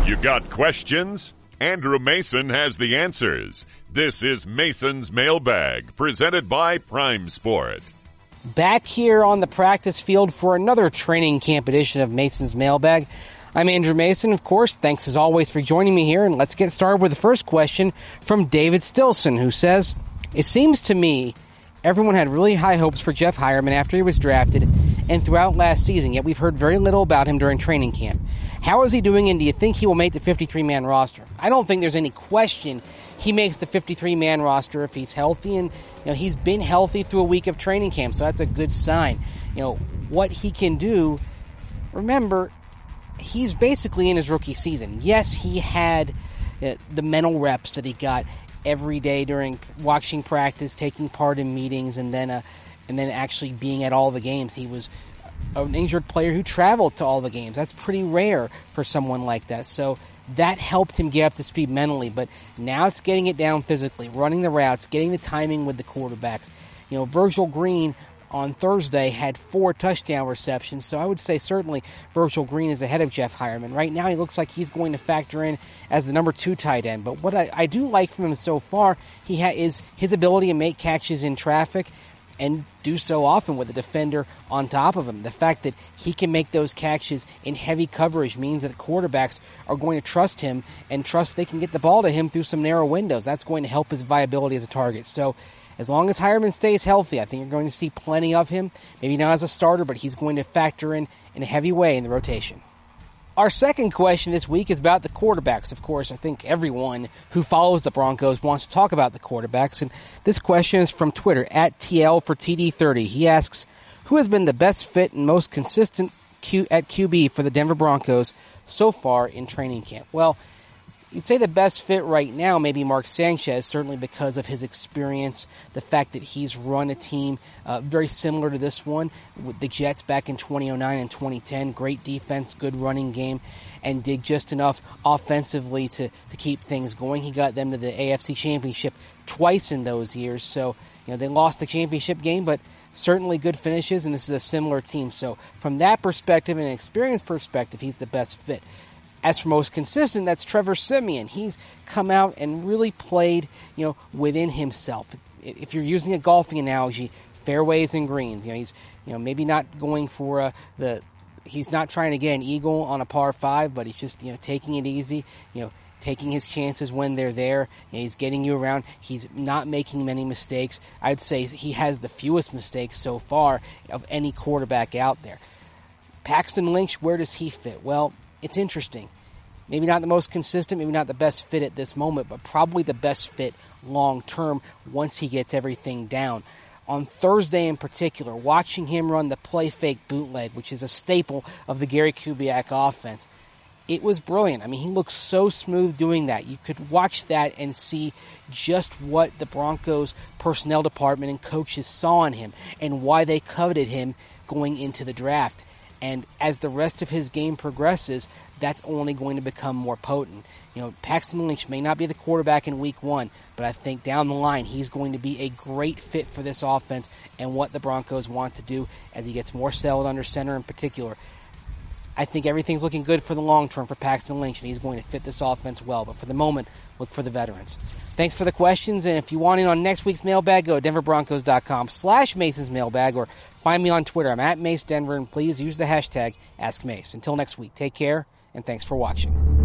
You got questions? Andrew Mason has the answers. This is Mason's Mailbag, presented by Prime Sport. Back here on the practice field for another training camp edition of Mason's Mailbag. I'm Andrew Mason, of course. Thanks as always for joining me here, and let's get started with the first question from David Stilson, who says, "It seems to me everyone had really high hopes for Jeff Heuerman after he was drafted and throughout last season, yet we've heard very little about him during training camp. How is he doing, and do you think he will make the 53-man roster?" I don't think there's any question he makes the 53-man roster if he's healthy, and he's been healthy through a week of training camp, so that's a good sign. What he can do, remember, he's basically in his rookie season. Yes, he had the mental reps that he got every day during watching practice, taking part in meetings, and then actually being at all the games. He was an injured player who traveled to all the games. That's pretty rare for someone like that. So that helped him get up to speed mentally. But now it's getting it down physically, running the routes, getting the timing with the quarterbacks. Virgil Green on Thursday had 4 touchdown receptions, so I would say certainly Virgil Green is ahead of Jeff Heuerman. Right now he looks like he's going to factor in as the number 2 tight end, but what I do like from him so far is his ability to make catches in traffic and do so often with a defender on top of him. The fact that he can make those catches in heavy coverage means that quarterbacks are going to trust him and trust they can get the ball to him through some narrow windows. That's going to help his viability as a target. So as long as Heuerman stays healthy, I think you're going to see plenty of him. Maybe not as a starter, but he's going to factor in a heavy way in the rotation. Our second question this week is about the quarterbacks. Of course, I think everyone who follows the Broncos wants to talk about the quarterbacks. And this question is from Twitter, @TL4TD30. He asks, who has been the best fit and most consistent at QB for the Denver Broncos so far in training camp? Well, you'd say the best fit right now may be Mark Sanchez, certainly because of his experience, the fact that he's run a team very similar to this one with the Jets back in 2009 and 2010. Great defense, good running game, and did just enough offensively to keep things going. He got them to the AFC Championship twice in those years, so they lost the championship game, but certainly good finishes, and this is a similar team. So from that perspective and an experience perspective, he's the best fit. As for most consistent, that's Trevor Siemian. He's come out and really played, within himself. If you're using a golfing analogy, fairways and greens. He's, maybe not going for he's not trying to get an eagle on a par 5, but he's just, taking it easy, taking his chances when they're there. He's getting you around. He's not making many mistakes. I'd say he has the fewest mistakes so far of any quarterback out there. Paxton Lynch, where does he fit? Well, it's interesting. Maybe not the most consistent, maybe not the best fit at this moment, but probably the best fit long term once he gets everything down. On Thursday in particular, watching him run the play fake bootleg, which is a staple of the Gary Kubiak offense, it was brilliant. I mean, he looks so smooth doing that. You could watch that and see just what the Broncos personnel department and coaches saw in him and why they coveted him going into the draft. And as the rest of his game progresses, that's only going to become more potent. Paxton Lynch may not be the quarterback in week 1, but I think down the line he's going to be a great fit for this offense and what the Broncos want to do as he gets more settled under center in particular. I think everything's looking good for the long term for Paxton Lynch, and he's going to fit this offense well. But for the moment, look for the veterans. Thanks for the questions, and if you want in on next week's mailbag, go to denverbroncos.com/Mason's mailbag or find me on Twitter. I'm @MaceDenver, and please use the hashtag AskMace. Until next week, take care, and thanks for watching.